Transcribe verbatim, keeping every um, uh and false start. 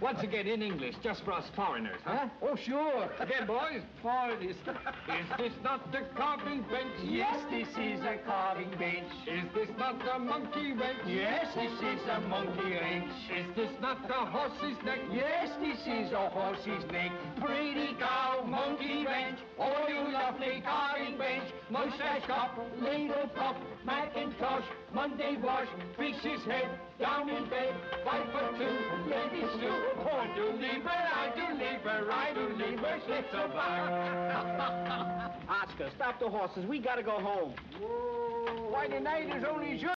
Once again in English, just for us foreigners, huh? Huh? Oh, sure. Again, boys. Foreigners. Is this not the carving bench? Yes, this is a carving bench. Is this not the monkey wrench? Yes, this is a monkey wrench. Is this not the horse's neck? Yes, this is a horse's neck. Pretty cow, monkey wrench. Oh, you lovely carving bench. Mustache cup, ladle cup, Macintosh, Monday wash, fix his head, down in bed, fight for two, ladies too. Oh, do leave her, I do leave her, I do leave her, slips of bar. Oscar, stop the horses. We gotta go home. Whoa, why, the night is only just